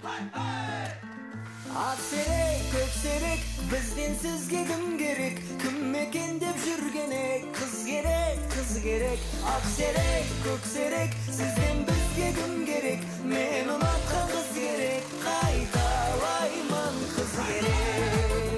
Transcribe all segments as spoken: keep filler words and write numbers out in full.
Аксерек, көксерек, бізден сізге кім керек? Кім екен деп жүргенек? Қыз керек, қыз керек. Аксерек, көксерек, сізден бізге кім керек? Мен ұнатқан қыз керек, қайталаймын қыз керек.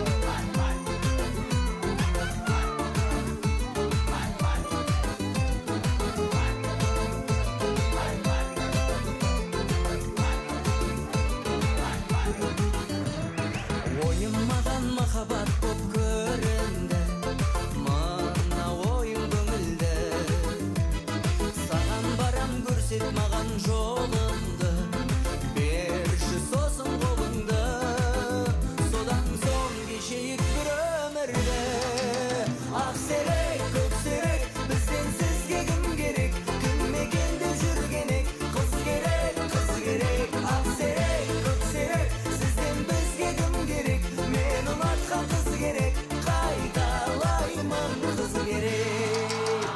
Махаббат боп көрінді, мына ойың көңілді. Саған барам, көрсет маған жолыңды, берші сосын қолыңды. Содан соң кешейік бір өмірді. Ақсерек, көксерек, бізден сізге кім керек? Кім екен деп жүргенек? Қыз керек, қыз керек. Ақсерек, көксерек, сізден бізге кім керек? Мен ұнатқан қыз керек, қайталаймын қыз керек.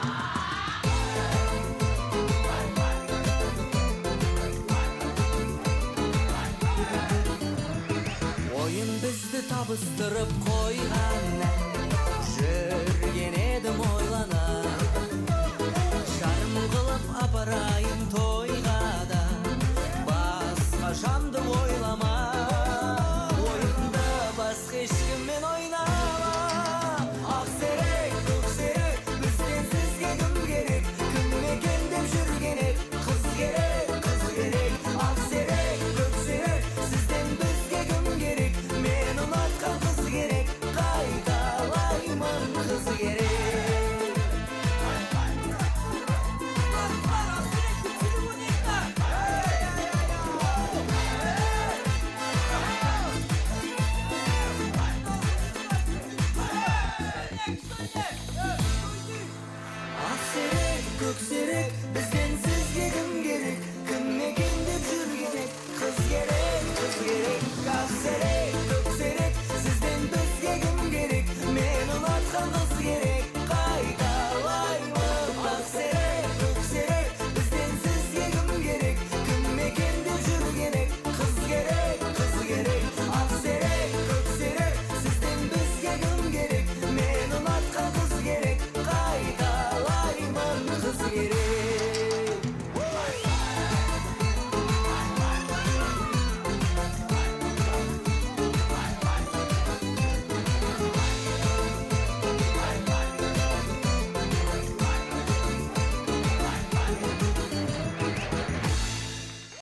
Ойын бізді табыстырып қойғанда, жүрген едім ойлана. Жарым қылып апарайын тойға да, басқа жанды ойлама.